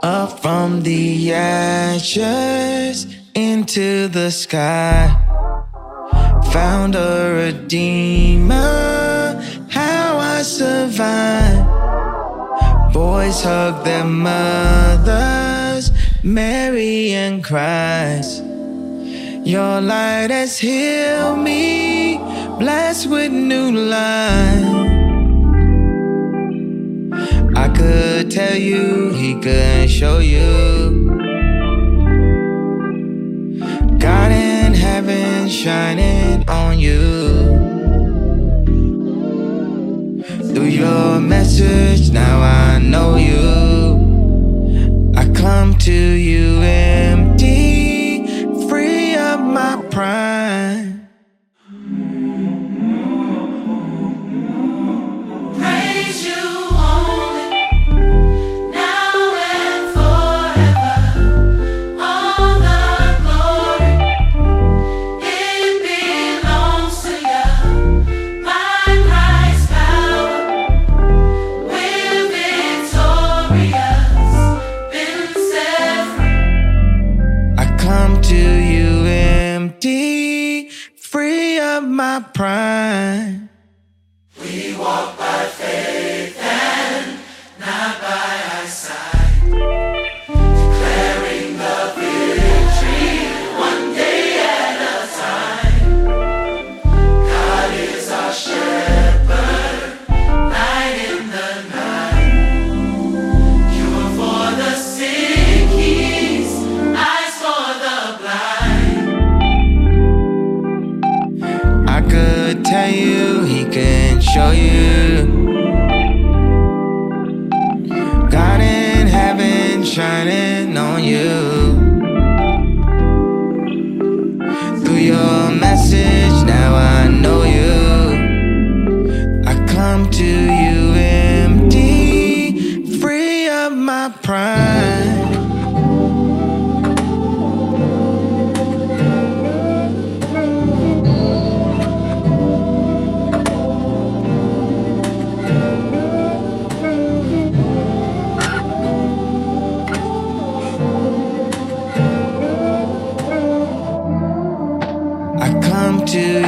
Up from the ashes into the sky, found a redeemer, how I survived. Boys hug their mothers, Mary and Christ. Your light has healed me, blessed with new life. I could tell you, he could show you. God in heaven shining on you. Through your message, now I know you. I come to you empty, free of my pride. Free of my pride. We walk by faith and not by eyesight, declaring the victory one day at a time. God is our shepherd, light in the night, cure for the sick, He's eyes for the blind. I could tell you, he can show you. God in heaven shining on you. Through your message, now I know you. I come to you empty, free of my pride. I come to